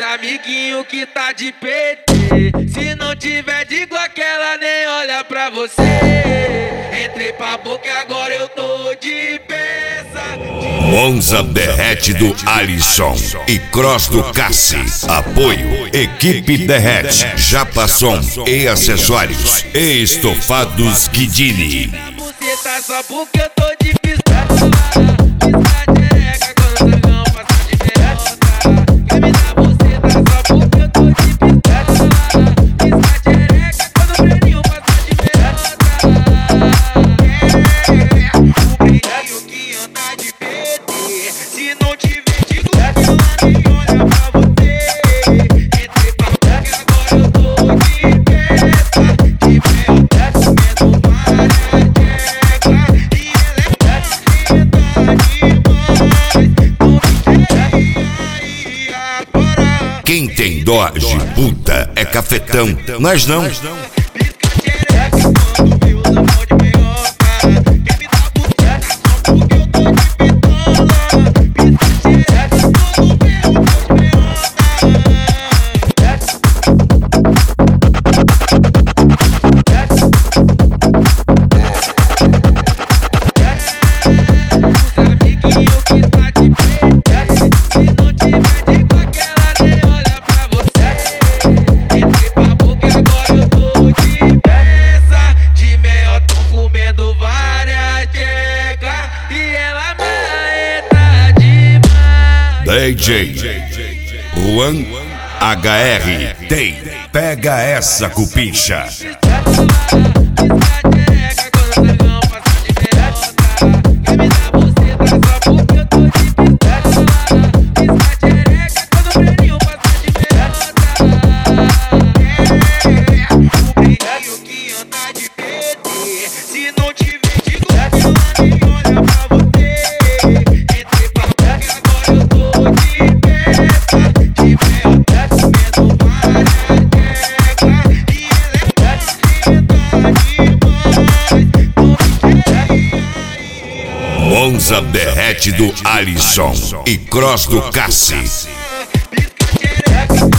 amiguinhos que tá de PT. Se não tiver de Glock, ela nem olha pra você. Entrei pra boca e agora eu tô de peça. Monza Derrete do Alisson e Cross do Cassi. Apoio Equipe Derrete, Japasson e acessórios e estofados Guidini. Buceta só porque eu tô de pistola. Pisca xereca quando o dragão passa de pelota. Quer me dar buceta só porque eu tô de pistola. Pisca xereca quando o preninho passa de pelota. O preninho que anda de PT. Se não tiver de Glock, ela nem olha pra você. Entrei pra boca e agora eu tô de peça. De pelota comendo várias. Quem tem dó de puta é cafetão, nós não. DJ Juan HR tem, pega essa cupincha. Monza Derrete do Alisson e Cross do Cassi.